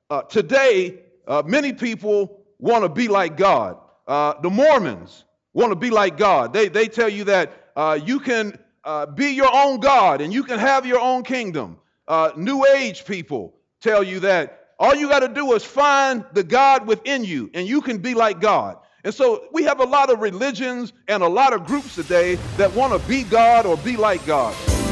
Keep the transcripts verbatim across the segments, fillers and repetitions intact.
Uh, today, uh, many people want to be like God. Uh, the Mormons want to be like God. They, they tell you that uh, you can uh, be your own God and you can have your own kingdom. Uh, New Age people tell you that all you got to do is find the God within you and you can be like God. And so we have a lot of religions and a lot of groups today that want to be God or be like God.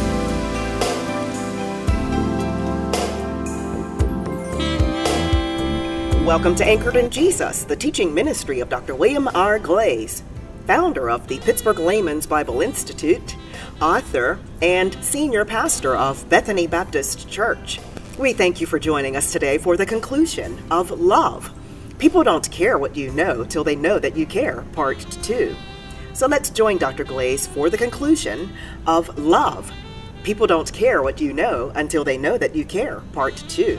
Welcome to Anchored in Jesus, the teaching ministry of Doctor William R. Glaze, founder of the Pittsburgh Layman's Bible Institute, author, and senior pastor of Bethany Baptist Church. We thank you for joining us today for the conclusion of Love. People don't care what you know till they know that you care, part two. So let's join Doctor Glaze for the conclusion of Love. People don't care what you know until they know that you care, part two.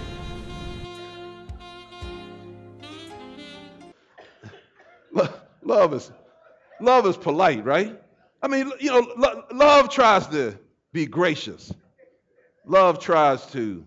Love is, love is polite, right? I mean, you know, lo- love tries to be gracious. Love tries to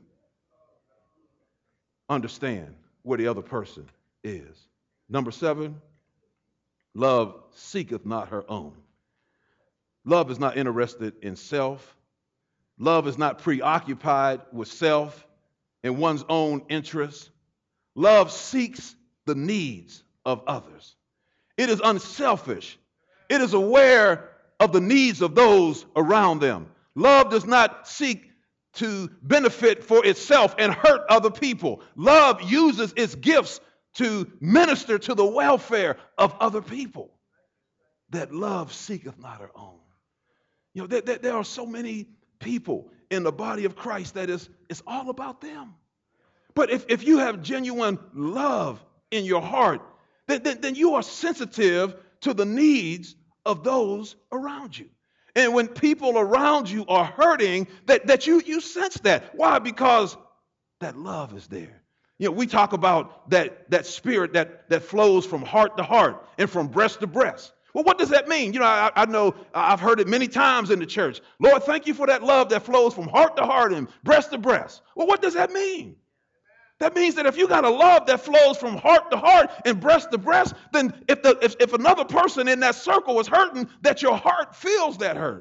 understand where the other person is. Number seven, love seeketh not her own. Love is not interested in self. Love is not preoccupied with self and one's own interests. Love seeks the needs of others. It is unselfish. It is aware of the needs of those around them. Love does not seek to benefit for itself and hurt other people. Love uses its gifts to minister to the welfare of other people. That love seeketh not her own. You know, there, there, there are so many people in the body of Christ that is it's all about them. But if, if you have genuine love in your heart, Then, then, then you are sensitive to the needs of those around you. And when people around you are hurting, that, that you, you sense that. Why? Because that love is there. You know, we talk about that, that spirit that, that flows from heart to heart and from breast to breast. Well, what does that mean? You know, I, I know I've heard it many times in the church. Lord, thank you for that love that flows from heart to heart and breast to breast. Well, what does that mean? That means that if you got a love that flows from heart to heart and breast to breast, then if, the, if, if another person in that circle is hurting, that your heart feels that hurt.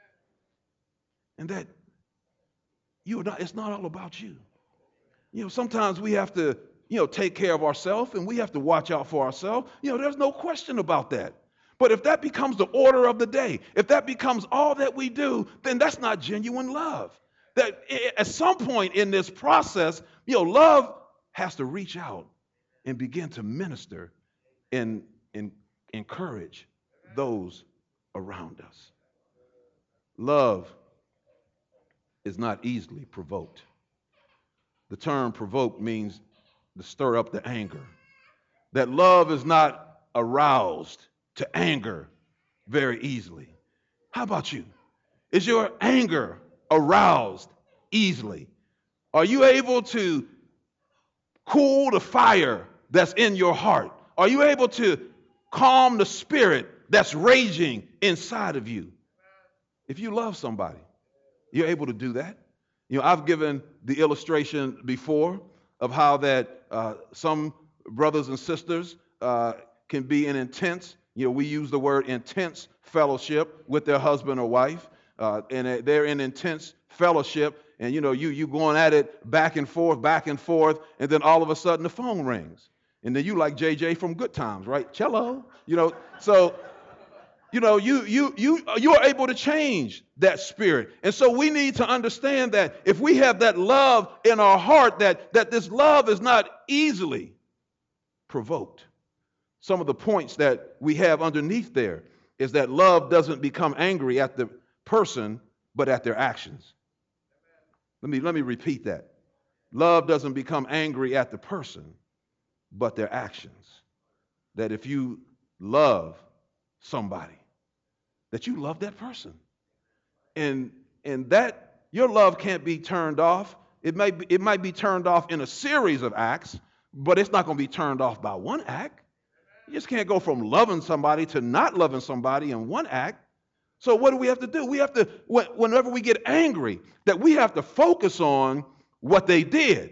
And that you are not, it's not all about you. You know, sometimes we have to, you know, take care of ourselves and we have to watch out for ourselves. You know, there's no question about that. But if that becomes the order of the day, if that becomes all that we do, then that's not genuine love. That at some point in this process, you know, love has to reach out and begin to minister and, and encourage those around us. Love is not easily provoked. The term provoke means to stir up the anger. That love is not aroused to anger very easily. How about you? Is your anger aroused easily? Are you able to cool the fire that's in your heart? Are you able to calm the spirit that's raging inside of you? If you love somebody, you're able to do that. You know, I've given the illustration before of how that uh, some brothers and sisters uh, can be in intense, you know, we use the word intense fellowship with their husband or wife, uh, and they're in intense fellowship. And, you know, you you going at it back and forth, back and forth, and then all of a sudden the phone rings. And then you like J J from Good Times, right? Cello, you know. So, you know, you you you you are able to change that spirit. And so we need to understand that if we have that love in our heart, that, that this love is not easily provoked. Some of the points that we have underneath there is that love doesn't become angry at the person, but at their actions. Let me, let me repeat that. Love doesn't become angry at the person, but their actions. That if you love somebody, that you love that person. And, and that your love can't be turned off. It may be, it might be turned off in a series of acts, but it's not going to be turned off by one act. You just can't go from loving somebody to not loving somebody in one act. So what do we have to do? We have to, whenever we get angry, that we have to focus on what they did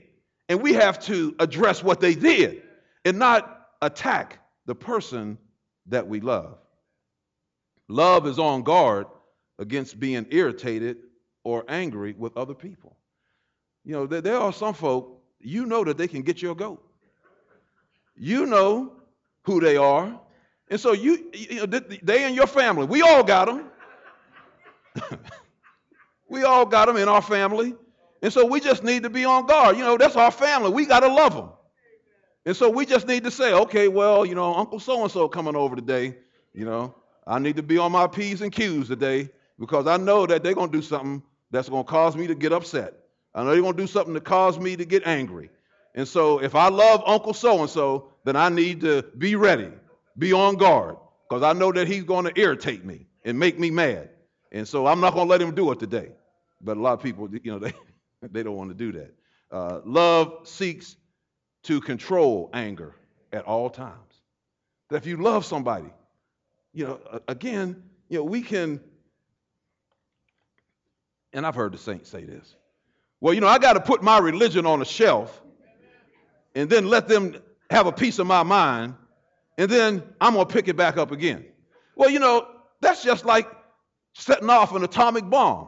And we have to address what they did and not attack the person that we love. Love is on guard against being irritated or angry with other people. You know, there, there are some folk, you know that they can get your goat. You know who they are. And so you, you know, they and your family, we all got them. We all got them in our family. And so we just need to be on guard. You know, that's our family. We got to love them. And so we just need to say, okay, well, you know, Uncle so-and-so coming over today. You know, I need to be on my P's and Q's today because I know that they're going to do something that's going to cause me to get upset. I know they're going to do something to cause me to get angry. And so if I love Uncle so-and-so, then I need to be ready, be on guard, because I know that he's going to irritate me and make me mad. And so I'm not going to let him do it today. But a lot of people, you know, they, they don't want to do that. Uh, love seeks to control anger at all times. That if you love somebody, you know, again, you know, we can, and I've heard the saints say this. Well, you know, I got to put my religion on a shelf and then let them have a piece of my mind, and then I'm going to pick it back up again. Well, you know, that's just like setting off an atomic bomb.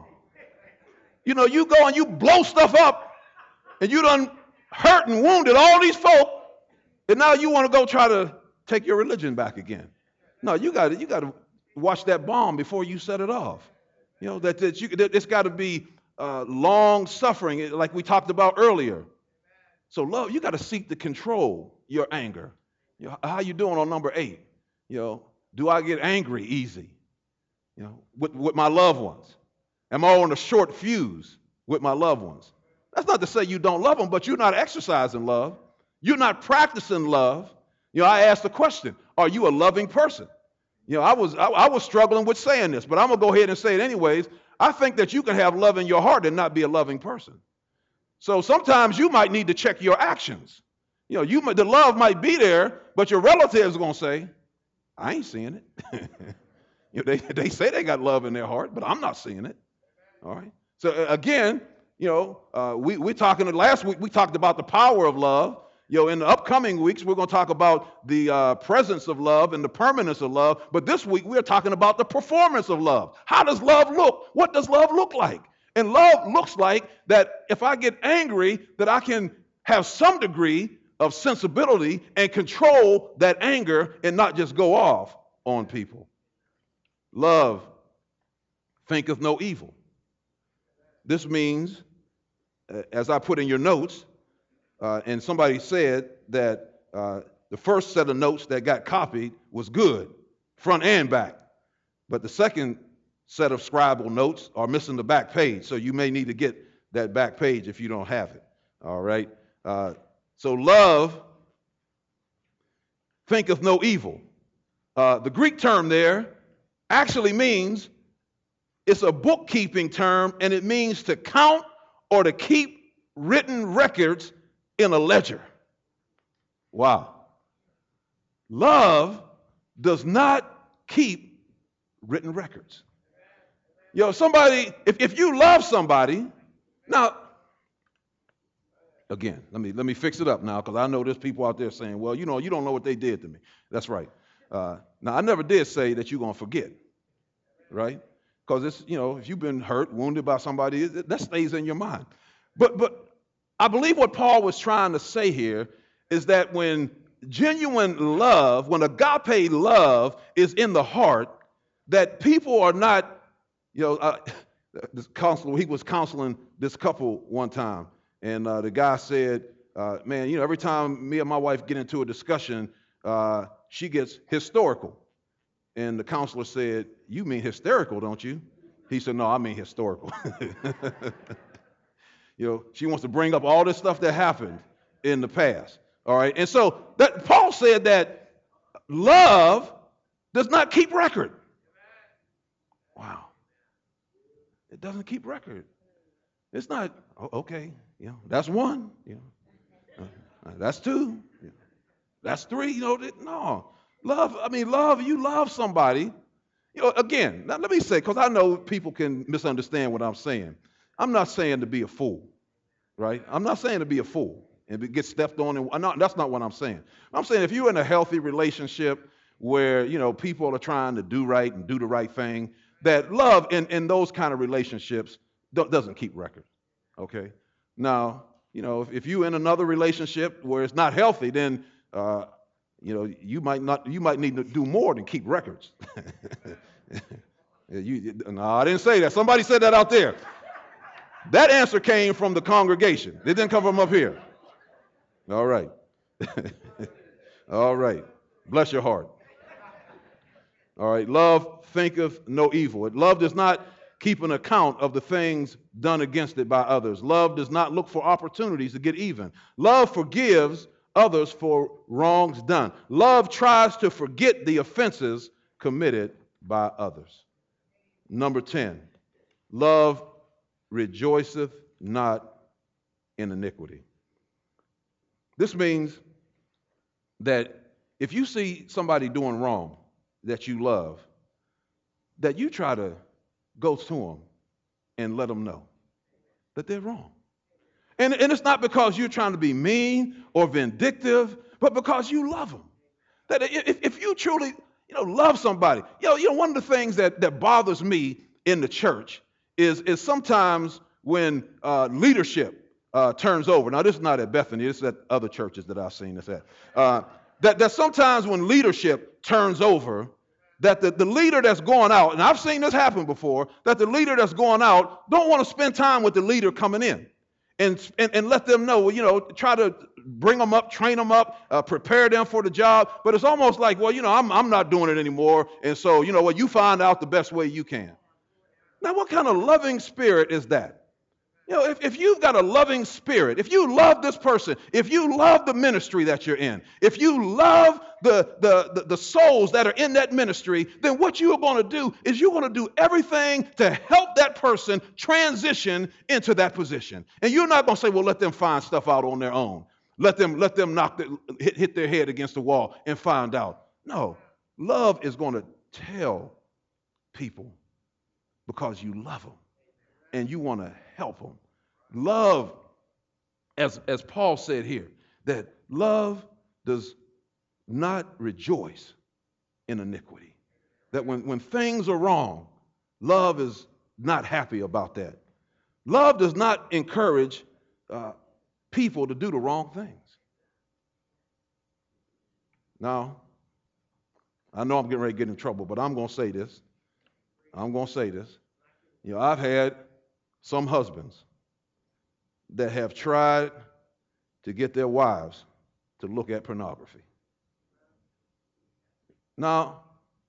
You know, you go and you blow stuff up, and you done hurt and wounded all these folk, and now you want to go try to take your religion back again. No, you got to you got to watch that bomb before you set it off. You know, that, that, you, that it's got to be uh, long suffering, like we talked about earlier. So love, you got to seek to control your anger. You know, how you doing on number eight? You know, do I get angry easy? You know, with, with my loved ones? Am I on a short fuse with my loved ones? That's not to say you don't love them, but you're not exercising love. You're not practicing love. You know, I asked the question, are you a loving person? You know, I was I, I was struggling with saying this, but I'm going to go ahead and say it anyways. I think that you can have love in your heart and not be a loving person. So sometimes you might need to check your actions. You know, you the love might be there, but your relatives are going to say, I ain't seeing it. You know, they, they say they got love in their heart, but I'm not seeing it. All right. So uh, again, you know, uh, we, we're talking, last week we talked about the power of love. You know, in the upcoming weeks, we're going to talk about the uh, presence of love and the permanence of love. But this week, we're talking about the performance of love. How does love look? What does love look like? And love looks like that if I get angry, that I can have some degree of sensibility and control that anger and not just go off on people. Love thinketh no evil. This means, uh, as I put in your notes, uh, and somebody said that uh, the first set of notes that got copied was good, front and back. But the second set of scribal notes are missing the back page, so you may need to get that back page if you don't have it. All right? Uh, so love thinketh no evil. Uh, the Greek term there actually means, it's a bookkeeping term, and it means to count or to keep written records in a ledger. Wow. Love does not keep written records. You know, somebody, if, if you love somebody, now, again, let me let me fix it up now, because I know there's people out there saying, well, you know, you don't know what they did to me. That's right. Uh, now, I never did say that you're going to forget, right? Because it's, you know, if you've been hurt, wounded by somebody, that stays in your mind. But but I believe what Paul was trying to say here is that when genuine love, when agape love is in the heart, that people are not, you know, uh, this counselor, he was counseling this couple one time, and uh, the guy said, uh, man, you know, every time me and my wife get into a discussion, uh, she gets historical. And the counselor said, you mean hysterical, don't you? He said, no, I mean historical. You know, she wants to bring up all this stuff that happened in the past. All right. And so that Paul said that love does not keep record. Wow. It doesn't keep record. It's not, oh, okay, you know, that's one, you know, uh, that's two, you know, that's three, you know, no. Love, I mean, love, you love somebody. You know, again, now let me say, because I know people can misunderstand what I'm saying. I'm not saying to be a fool, right? I'm not saying to be a fool. and it gets stepped on. And no, that's not what I'm saying. I'm saying if you're in a healthy relationship where, you know, people are trying to do right and do the right thing, that love in, in those kind of relationships do, doesn't keep record, okay? Now, you know, if, if you're in another relationship where it's not healthy, then, uh, you know, you might not, you might need to do more than keep records. you, no, I didn't say that. Somebody said that out there. That answer came from the congregation. It didn't come from up here. All right. All right. Bless your heart. All right. Love thinketh no evil. Love does not keep an account of the things done against it by others. Love does not look for opportunities to get even. Love forgives others for wrongs done. Love tries to forget the offenses committed by others. Number ten, love rejoiceth not in iniquity. This means that if you see somebody doing wrong that you love, that you try to go to them and let them know that they're wrong. And, and it's not because you're trying to be mean or vindictive, but because you love them. That if, if you truly, you know, love somebody, you know, you know, one of the things that, that bothers me in the church is, is sometimes when uh, leadership uh, turns over. Now, this is not at Bethany. This is at other churches that I've seen this at. Uh, that, that sometimes when leadership turns over, that the, the leader that's going out, and I've seen this happen before, that the leader that's going out don't want to spend time with the leader coming in and, and, and let them know, you know, try to bring them up, train them up, uh, prepare them for the job. But it's almost like, well, you know, I'm, I'm not doing it anymore. And so, you know what, you find out the best way you can. Now, what kind of loving spirit is that? You know, if, if you've got a loving spirit, if you love this person, if you love the ministry that you're in, if you love the, the, the, the souls that are in that ministry, then what you are going to do is you're going to do everything to help that person transition into that position. And you're not going to say, well, let them find stuff out on their own. Let them, let them knock the, hit, hit their head against the wall and find out. No, love is going to tell people because you love them and you want to help them. Love, as, as Paul said here, that love does not rejoice in iniquity. That when, when things are wrong, love is not happy about that. Love does not encourage uh, people to do the wrong things. Now, I know I'm getting ready to get in trouble, but I'm going to say this. I'm going to say this. You know, I've had some husbands that have tried to get their wives to look at pornography. Now,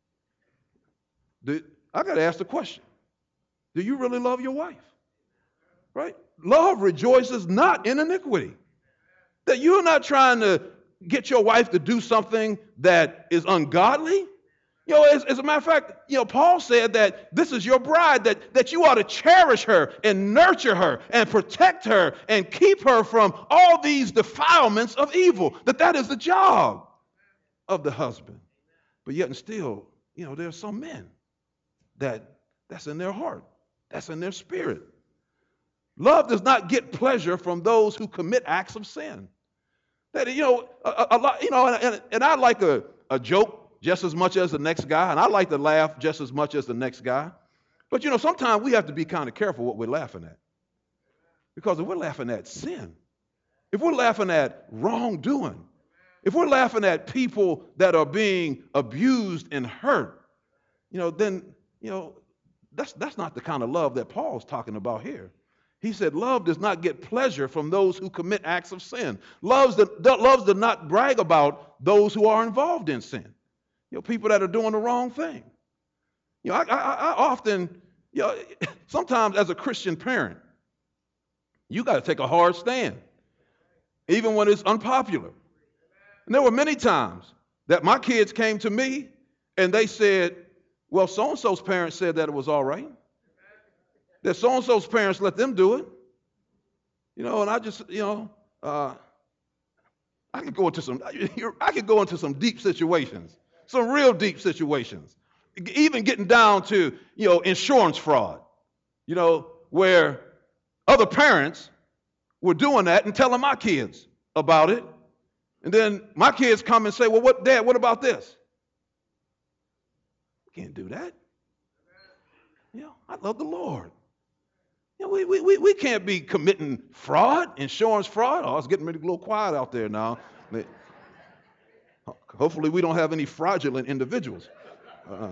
do, I got to ask the question, do you really love your wife? Right? Love rejoices not in iniquity. That you're not trying to get your wife to do something that is ungodly. You know, as, as a matter of fact, you know, Paul said that this is your bride, that, that you ought to cherish her and nurture her and protect her and keep her from all these defilements of evil, that that is the job of the husband. But yet and still, you know, there are some men that that's in their heart, that's in their spirit. Love does not get pleasure from those who commit acts of sin. That, you know, a, a lot, you know, and, and I like a, a joke just as much as the next guy, and I like to laugh just as much as the next guy. But, you know, sometimes we have to be kind of careful what we're laughing at. Because if we're laughing at sin, if we're laughing at wrongdoing, if we're laughing at people that are being abused and hurt, you know, then, you know, that's, that's not the kind of love that Paul's talking about here. He said, love does not get pleasure from those who commit acts of sin. Loves, the, loves does not brag about those who are involved in sin. You know, people that are doing the wrong thing. You know, I, I, I often, you know, sometimes as a Christian parent, you got to take a hard stand, even when it's unpopular. And there were many times that my kids came to me and they said, well, so-and-so's parents said that it was all right. That so-and-so's parents let them do it. You know, and I just, you know, uh, I could go into some, I could go into some deep situations. Some real deep situations, even getting down to, you know, insurance fraud, you know, where other parents were doing that and telling my kids about it. And then my kids come and say, well, what, Dad, what about this? Can't do that. You know, I love the Lord. You know, we, we, we can't be committing fraud, insurance fraud. Oh, it's getting a little quiet out there now. Hopefully we don't have any fraudulent individuals. Uh,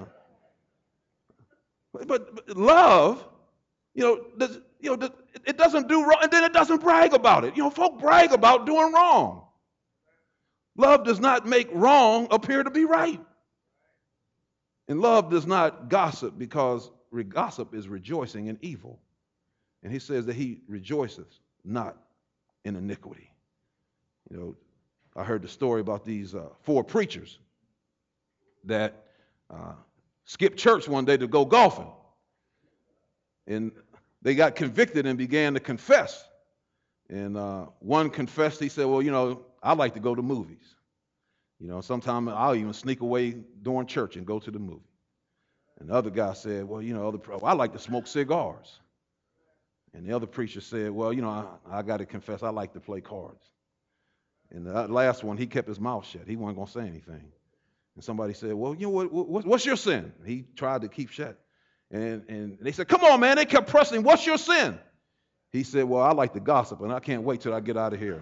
but, but love, you know, does, you know, does, it doesn't do wrong, and then it doesn't brag about it. You know, folk brag about doing wrong. Love does not make wrong appear to be right. And love does not gossip, because gossip is rejoicing in evil. And he says that he rejoices not in iniquity. You know, I heard the story about these uh, four preachers that uh, skipped church one day to go golfing. And they got convicted and began to confess. And uh, one confessed, he said, well, you know, I like to go to movies. You know, sometimes I'll even sneak away during church and go to the movie. And the other guy said, well, you know, other, I like to smoke cigars. And the other preacher said, well, you know, I, I got to confess, I like to play cards. And the last one, he kept his mouth shut. He wasn't going to say anything. And somebody said, well, you know, what, what, what's your sin? He tried to keep shut. And, and they said, come on, man. They kept pressing, what's your sin? He said, well, I like to gossip, and I can't wait till I get out of here.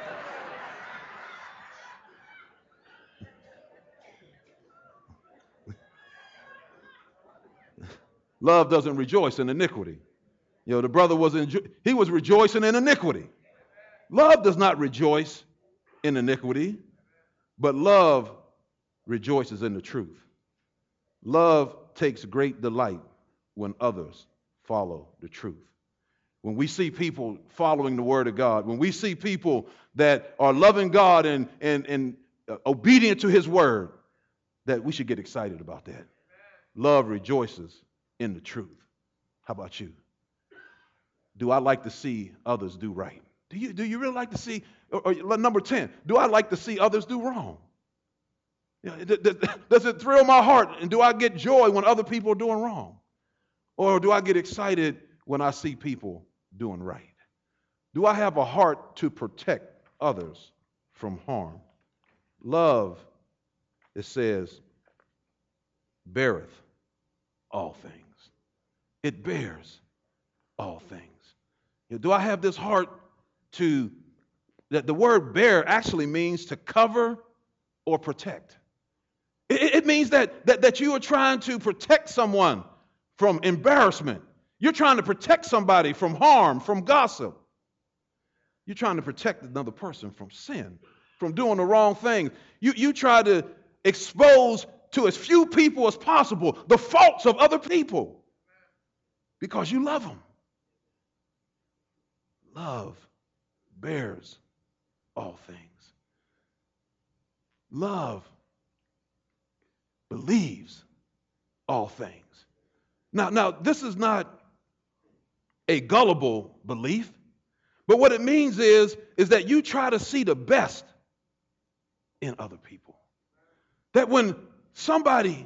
Love doesn't rejoice in iniquity. You know, the brother was in, he was rejoicing in iniquity. Love does not rejoice in iniquity, but love rejoices in the truth. Love takes great delight when others follow the truth. When we see people following the word of God, when we see people that are loving God and, and, and uh, obedient to his word, that we should get excited about that. Love rejoices in the truth. How about you? Do I like to see others do right? Do you, do you really like to see, or, or number ten, do I like to see others do wrong? You know, does it thrill my heart, and do I get joy when other people are doing wrong? Or do I get excited when I see people doing right? Do I have a heart to protect others from harm? Love, it says, beareth all things. It bears all things. You know, do I have this heart to, that the word bear actually means to cover or protect. It, it means that, that, that you are trying to protect someone from embarrassment. You're trying to protect somebody from harm, from gossip. You're trying to protect another person from sin, from doing the wrong thing. You, you try to expose to as few people as possible the faults of other people because you love them. Love bears all things. Love believes all things. Now, now, this is not a gullible belief, but what it means is, is that you try to see the best in other people. That when somebody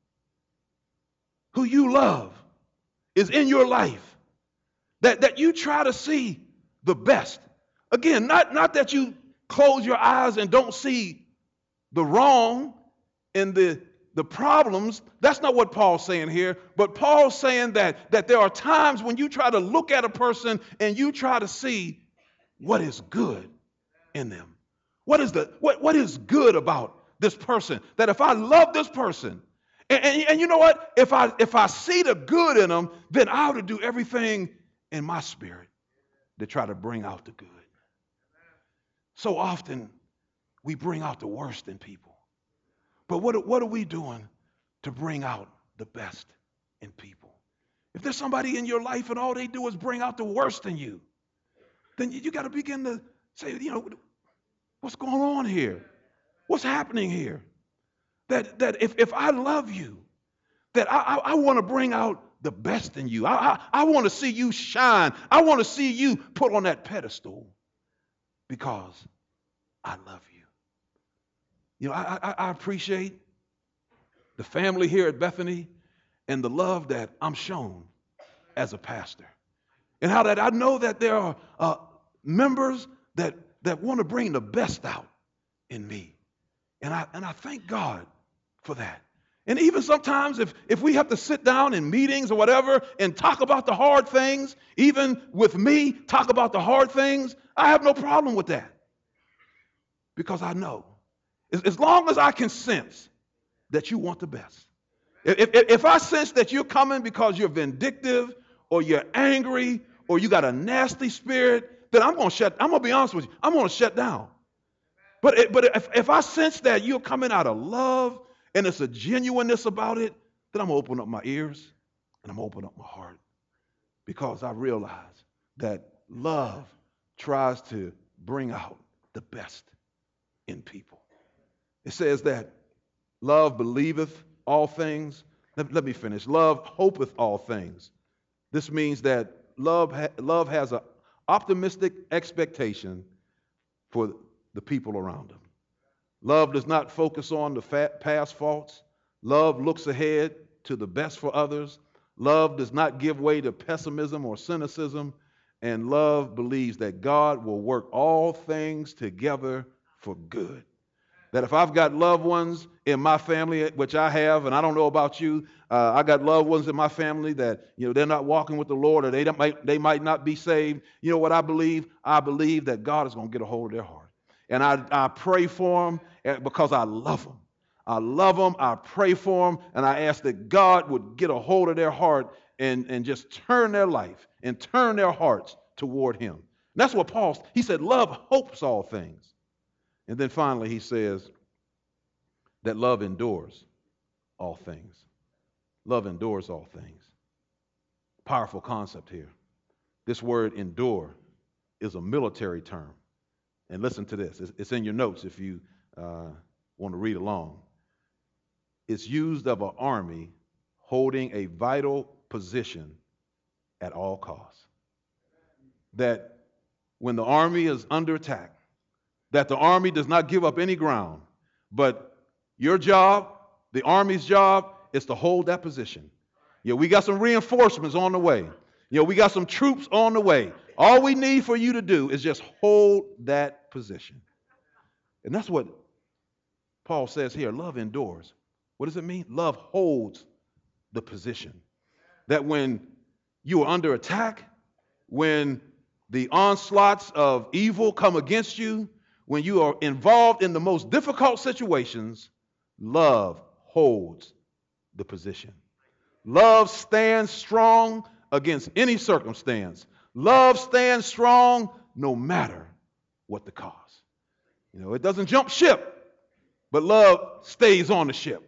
who you love is in your life, that, that you try to see the best. Again, not, not that you close your eyes and don't see the wrong and the, the problems. That's not what Paul's saying here. But Paul's saying that, that there are times when you try to look at a person and you try to see what is good in them. What is the what, what is good about this person? That if I love this person, and, and, and you know what? If I if I see the good in them, then I ought to do everything in my spirit to try to bring out the good. So often we bring out the worst in people. But what, what are we doing to bring out the best in people? If there's somebody in your life and all they do is bring out the worst in you, then you, you got to begin to say, you know, what's going on here? What's happening here? That, that if, if I love you, that I, I, I want to bring out the best in you. I, I, I want to see you shine. I want to see you put on that pedestal because I love you. You know, I, I, I appreciate the family here at Bethany and the love that I'm shown as a pastor. And how that I know that there are uh, members that that want to bring the best out in me. And I, and I thank God for that. And even sometimes if, if we have to sit down in meetings or whatever and talk about the hard things, even with me, talk about the hard things, I have no problem with that. Because I know, as, as long as I can sense that you want the best. If, if, if I sense that you're coming because you're vindictive or you're angry or you got a nasty spirit, then I'm going to shut, I'm going to be honest with you, I'm going to shut down. But, it, but if, if I sense that you're coming out of love and there's a genuineness about it, then I'm going to open up my ears and I'm going to open up my heart, because I realize that love tries to bring out the best in people. It says that love believeth all things. Let, let me finish. Love hopeth all things. This means that love, ha- love has an optimistic expectation for the people around them. Love does not focus on the fat past faults. Love looks ahead to the best for others. Love does not give way to pessimism or cynicism. And love believes that God will work all things together for good. That if I've got loved ones in my family, which I have, and I don't know about you, uh, I got loved ones in my family that, you know, they're not walking with the Lord, or they don't, might, they might not be saved. You know what I believe? I believe that God is going to get a hold of their heart. And I, I pray for them because I love them. I love them. I pray for them. And I ask that God would get a hold of their heart and, and just turn their life and turn their hearts toward him. And that's what Paul, he said, love hopes all things. And then finally, he says that love endures all things. Love endures all things. Powerful concept here. This word endure is a military term. And listen to this. It's in your notes if you uh, want to read along. It's used of an army holding a vital position at all costs. That when the army is under attack, that the army does not give up any ground, but your job, the army's job, is to hold that position. Yeah, we got some reinforcements on the way. You know, we got some troops on the way. All we need for you to do is just hold that position. And that's what Paul says here. Love endures. What does it mean? Love holds the position. That when you are under attack, when the onslaughts of evil come against you, when you are involved in the most difficult situations, love holds the position. Love stands strong against any circumstance. Love stands strong no matter what the cost. You know, it doesn't jump ship, but love stays on the ship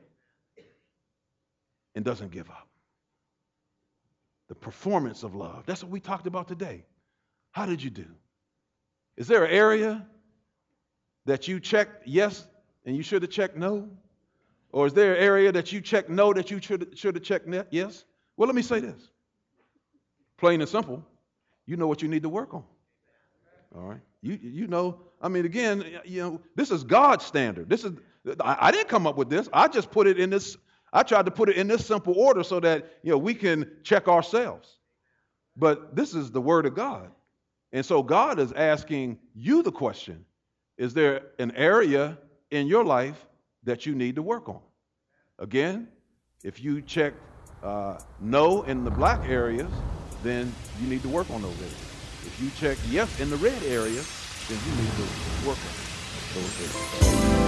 and doesn't give up. The performance of love. That's what we talked about today. How did you do? Is there an area that you checked yes and you should have checked no? Or is there an area that you checked no that you should should have checked yes? Well, let me say this. Plain and simple, you know what you need to work on. All right? You you know, I mean, again, you know, this is God's standard. This is I, I didn't come up with this. I just put it in this, I tried to put it in this simple order so that, you know, we can check ourselves. But this is the word of God. And so God is asking you the question, is there an area in your life that you need to work on? Again, if you check uh, no in the black areas, then you need to work on those areas. If you check yes in the red areas, then you need to work on those areas.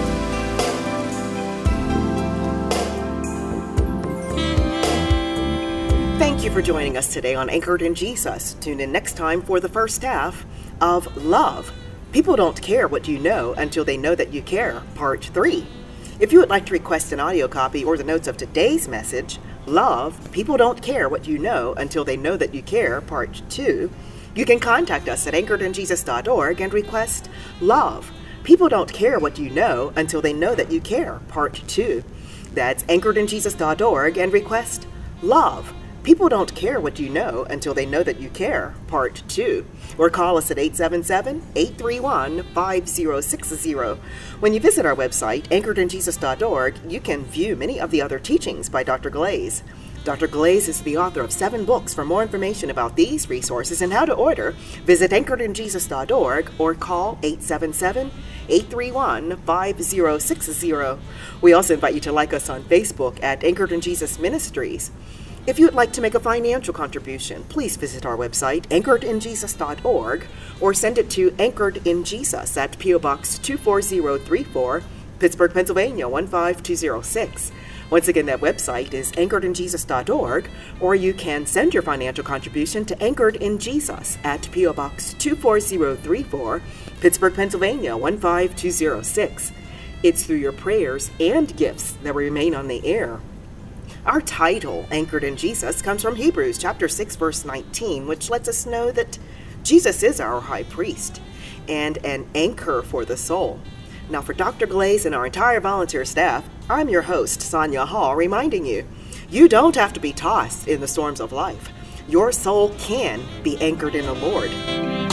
Thank you for joining us today on Anchored in Jesus. Tune in next time for the first half of Love. People don't care what you know until they know that you care, Part three. If you would like to request an audio copy or the notes of today's message, Love, People Don't Care What You Know Until They Know That You Care, Part two, you can contact us at anchored in jesus dot org and request Love, People Don't Care What You Know Until They Know That You Care, Part two. That's anchored in jesus dot org and request Love, People Don't Care What You Know Until They Know That You Care, Part two. Or call us at eight seven seven, eight three one, five zero six zero. When you visit our website, anchored in jesus dot org, you can view many of the other teachings by Doctor Glaze. Doctor Glaze is the author of seven books. For more information about these resources and how to order, visit anchored in jesus dot org or call eight seven seven, eight three one, five zero six zero. We also invite you to like us on Facebook at Anchored in Jesus Ministries. If you would like to make a financial contribution, please visit our website, anchored in jesus dot org, or send it to Anchored in Jesus at P O Box two four zero three four, Pittsburgh, Pennsylvania one five two zero six. Once again, that website is anchored in jesus dot org, or you can send your financial contribution to Anchored in Jesus at P O Box two four zero three four, Pittsburgh, Pennsylvania one five two zero six. It's through your prayers and gifts that we remain on the air. Our title, Anchored in Jesus, comes from Hebrews chapter six, verse nineteen, which lets us know that Jesus is our high priest and an anchor for the soul. Now, for Doctor Glaze and our entire volunteer staff, I'm your host, Sonia Hall, reminding you, you don't have to be tossed in the storms of life. Your soul can be anchored in the Lord.